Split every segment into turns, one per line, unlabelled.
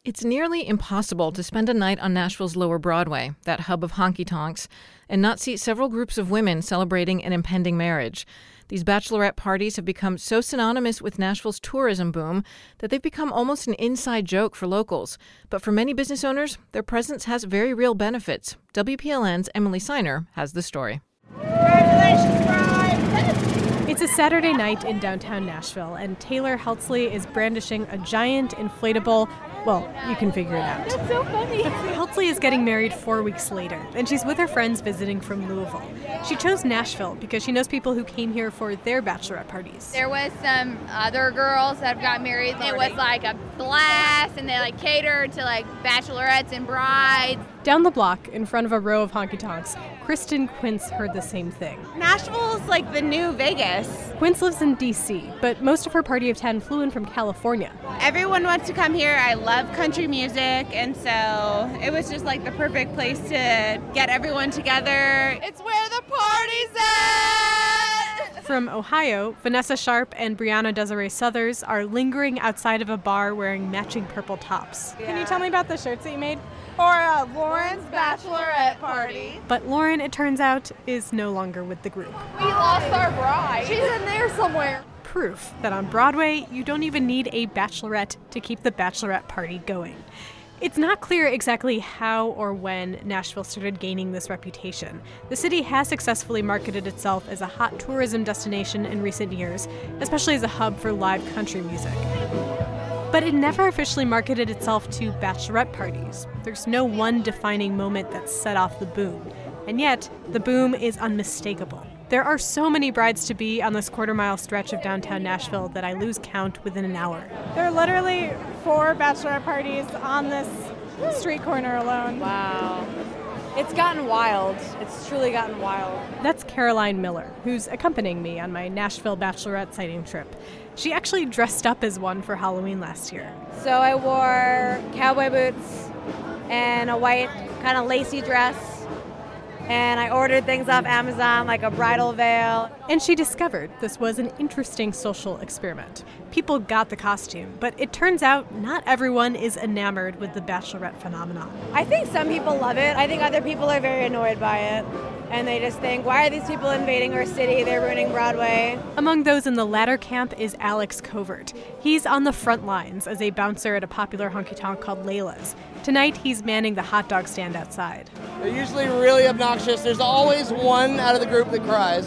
It's nearly impossible to spend a night on Nashville's Lower Broadway, that hub of honky-tonks, and not see several groups of women celebrating an impending marriage. These bachelorette parties have become so synonymous with Nashville's tourism boom that they've become almost an inside joke for locals. But for many business owners, their presence has very real benefits. WPLN's Emily Seiner has the story.
Congratulations, bride!
It's a Saturday night in downtown Nashville, and Taylor Heltzley is brandishing a giant inflatable. Well, you can figure it out.
That's so funny.
Heltzley is getting married 4 weeks later, and she's with her friends visiting from Louisville. She chose Nashville because she knows people who came here for their bachelorette parties.
There was some other girls that got married. It was like a blast, and they catered to bachelorettes and brides.
Down the block, in front of a row of honky-tonks, Kristen Quince heard the same thing.
Nashville's like the new Vegas.
Quince lives in D.C., but most of her party of 10 flew in from California.
Everyone wants to come here. I love country music, and so it was just the perfect place to get everyone together. It's where the party's at!
From Ohio, Vanessa Sharp and Brianna Desiree Southers are lingering outside of a bar wearing matching purple tops.
Yeah.
Can you tell me about the shirts that you made?
For Lauren's bachelorette party.
But Lauren, it turns out, is no longer with the group.
We lost our bride. She's in there somewhere.
Proof that on Broadway, you don't even need a bachelorette to keep the bachelorette party going. It's not clear exactly how or when Nashville started gaining this reputation. The city has successfully marketed itself as a hot tourism destination in recent years, especially as a hub for live country music. But it never officially marketed itself to bachelorette parties. There's no one defining moment that set off the boom. And yet, the boom is unmistakable. There are so many brides-to-be on this quarter-mile stretch of downtown Nashville that I lose count within an hour.
There are literally 4 bachelorette parties on this street corner alone.
Wow. It's gotten wild. It's truly gotten wild.
That's Caroline Miller, who's accompanying me on my Nashville bachelorette sighting trip. She actually dressed up as one for Halloween last year.
So I wore cowboy boots and a white kind of lacy dress. And I ordered things off Amazon, like a bridal veil.
And she discovered this was an interesting social experiment. People got the costume, but it turns out not everyone is enamored with the bachelorette phenomenon.
I think some people love it. I think other people are very annoyed by it. And they just think, why are these people invading our city? They're ruining Broadway.
Among those in the latter camp is Alex Covert. He's on the front lines as a bouncer at a popular honky-tonk called Layla's. Tonight, he's manning the hot dog stand outside.
They're usually really obnoxious. There's always one out of the group that cries.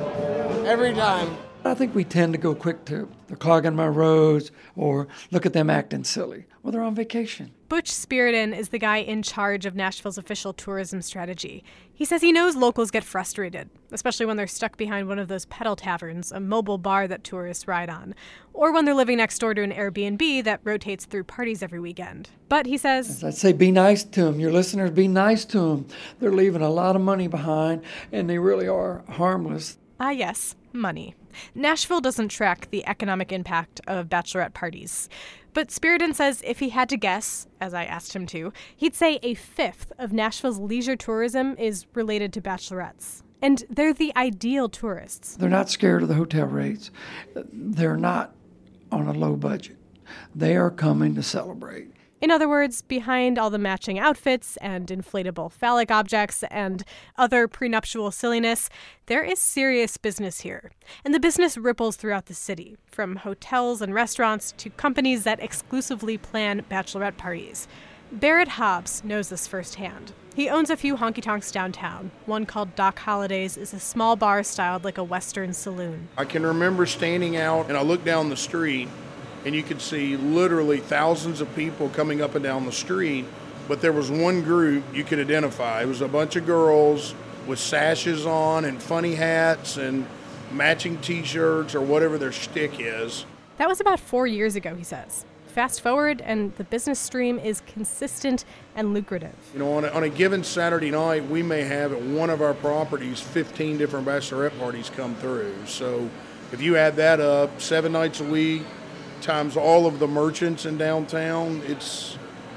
Every time.
I think we tend to go quick to they're clogging my roads or look at them acting silly. Well, they're on vacation.
Butch Spiriton is the guy in charge of Nashville's official tourism strategy. He says he knows locals get frustrated, especially when they're stuck behind one of those pedal taverns, a mobile bar that tourists ride on, or when they're living next door to an Airbnb that rotates through parties every weekend. But he says,
I'd say be nice to them. Your listeners, be nice to them. They're leaving a lot of money behind, and they really are harmless.
Ah, yes, money. Nashville doesn't track the economic impact of bachelorette parties. But Spiriton says if he had to guess, as I asked him to, he'd say a fifth of Nashville's leisure tourism is related to bachelorettes. And they're the ideal tourists.
They're not scared of the hotel rates. They're not on a low budget. They are coming to celebrate.
In other words, behind all the matching outfits and inflatable phallic objects and other prenuptial silliness, there is serious business here. And the business ripples throughout the city, from hotels and restaurants to companies that exclusively plan bachelorette parties. Barrett Hobbs knows this firsthand. He owns a few honky-tonks downtown. One called Doc Holliday's is a small bar styled like a Western saloon.
I can remember standing out and I looked down the street and you could see literally thousands of people coming up and down the street, but there was one group you could identify. It was a bunch of girls with sashes on and funny hats and matching t-shirts or whatever their shtick is.
That was about 4 years ago, he says. Fast forward, and the business stream is consistent and lucrative.
You know, on a given Saturday night, we may have at one of our properties 15 different bachelorette parties come through. So if you add that up, 7 nights a week, times all of the merchants in downtown, it's,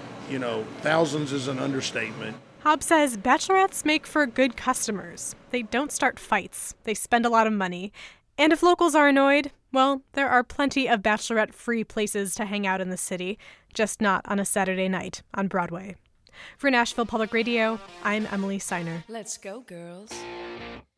thousands is an understatement.
Hobbs says bachelorettes make for good customers. They don't start fights. They spend a lot of money. And if locals are annoyed, well, there are plenty of bachelorette-free places to hang out in the city. just not on a Saturday night on Broadway. For Nashville Public Radio, I'm Emily Steiner.
Let's go, girls.